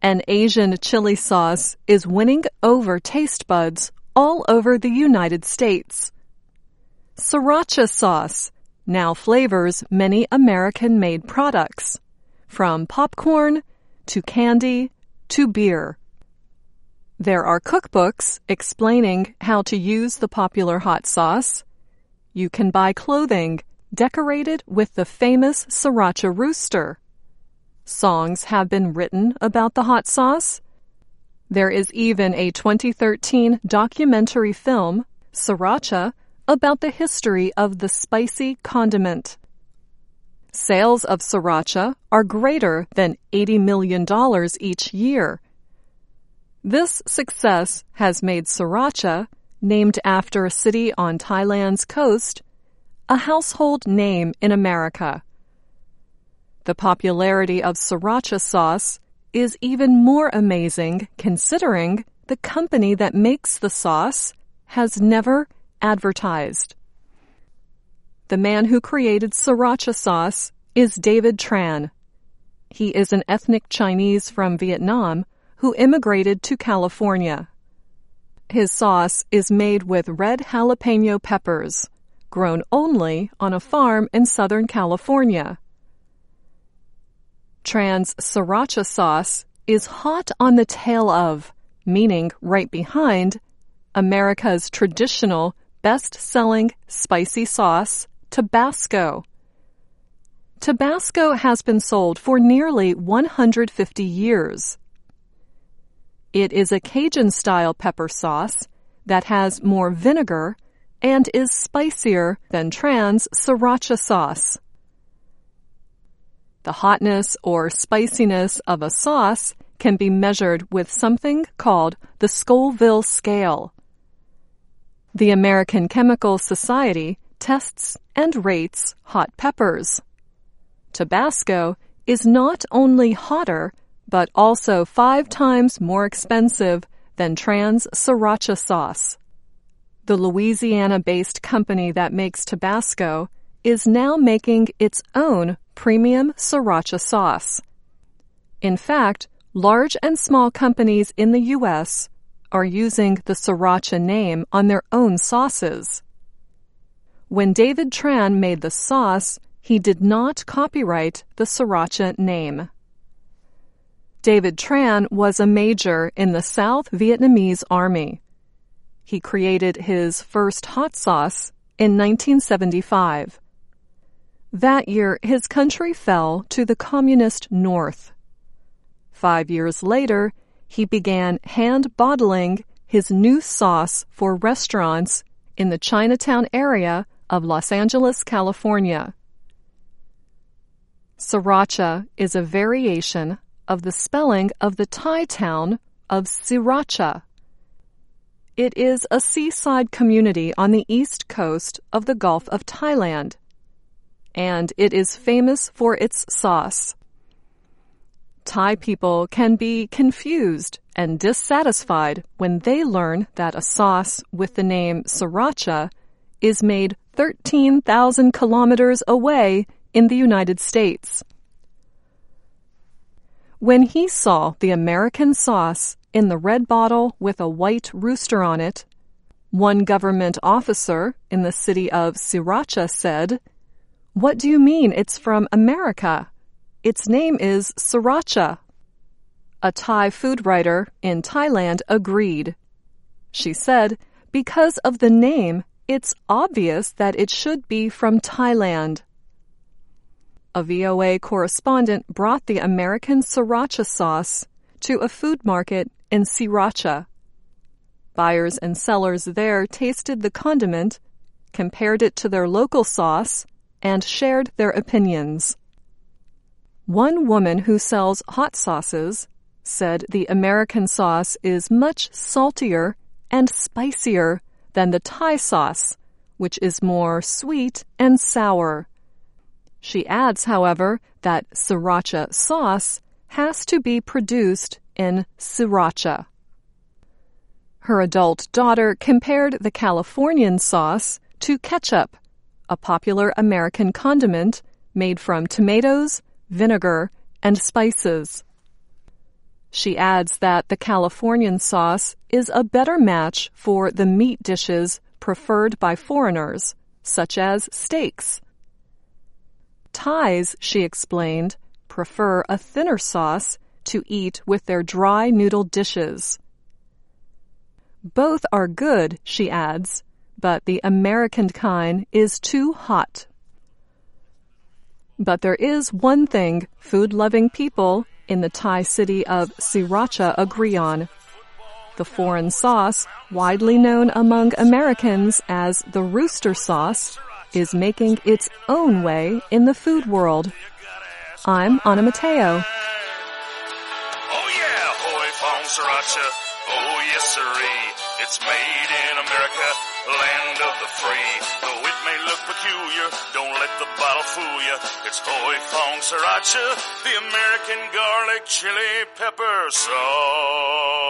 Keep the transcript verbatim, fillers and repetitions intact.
An Asian chili sauce is winning over taste buds all over the United States. Sriracha sauce now flavors many American-made products, from popcorn to candy to beer. There are cookbooks explaining how to use the popular hot sauce. You can buy clothing decorated with the famous Sriracha rooster. Songs have been written about the hot sauce. There is even a twenty thirteen documentary film, Sriracha, about the history of the spicy condiment. Sales of Sriracha are greater than eighty million dollars each year. This success has made Sriracha, named after a city on Thailand's coast, a household name in America. The popularity of Sriracha sauce is even more amazing considering the company that makes the sauce has never advertised. The man who created Sriracha sauce is David Tran. He is an ethnic Chinese from Vietnam who immigrated to California. His sauce is made with red jalapeno peppers, grown only on a farm in Southern California. Tran's Sriracha sauce is hot on the tail of, meaning right behind, America's traditional best-selling spicy sauce, Tabasco. Tabasco has been sold for nearly one hundred fifty years. It is a Cajun-style pepper sauce that has more vinegar and is spicier than Tran's Sriracha sauce. The hotness or spiciness of a sauce can be measured with something called the Scoville scale. The American Chemical Society tests and rates hot peppers. Tabasco is not only hotter, but also five times more expensive than Tran's Sriracha sauce. The Louisiana-based company that makes Tabasco is now making its own premium Sriracha sauce. In fact, large and small companies in the U S are using the Sriracha name on their own sauces. When David Tran made the sauce, he did not copyright the Sriracha name. David Tran was a major in the South Vietnamese Army. He created his first hot sauce in nineteen seventy-five. That year, his country fell to the communist North. Five years later, he began hand-bottling his new sauce for restaurants in the Chinatown area of Los Angeles, California. Sriracha is a variation of the spelling of the Thai town of Sriracha. It is a seaside community on the east coast of the Gulf of Thailand, and it is famous for its sauce. Thai people can be confused and dissatisfied when they learn that a sauce with the name Sriracha is made thirteen thousand kilometers away in the United States. When he saw the American sauce in the red bottle with a white rooster on it, one government officer in the city of Sriracha said, "What do you mean it's from America? Its name is Sriracha." A Thai food writer in Thailand agreed. She said, "Because of the name, it's obvious that it should be from Thailand." A V O A correspondent brought the American Sriracha sauce to a food market in Sriracha. Buyers and sellers there tasted the condiment, compared it to their local sauce, and shared their opinions. One woman who sells hot sauces said the American sauce is much saltier and spicier than the Thai sauce, which is more sweet and sour. She adds, however, that Sriracha sauce has to be produced in Sriracha. Her adult daughter compared the Californian sauce to ketchup, a popular American condiment made from tomatoes, vinegar, and spices. She adds that the Californian sauce is a better match for the meat dishes preferred by foreigners, such as steaks. Thais, she explained, prefer a thinner sauce to eat with their dry noodle dishes. Both are good, she adds, but the American kind is too hot. But there is one thing food-loving people in the Thai city of Sriracha agree on. The foreign sauce, widely known among Americans as the rooster sauce, is making its own way in the food world. I'm Ana Mateo. Oh yeah, Hoi Fong Sriracha. Oh yes, sirree. It's made in America, land of the free. Though it may look peculiar, don't let the bottle fool you. It's Hoi Fong Sriracha, the American garlic chili pepper sauce.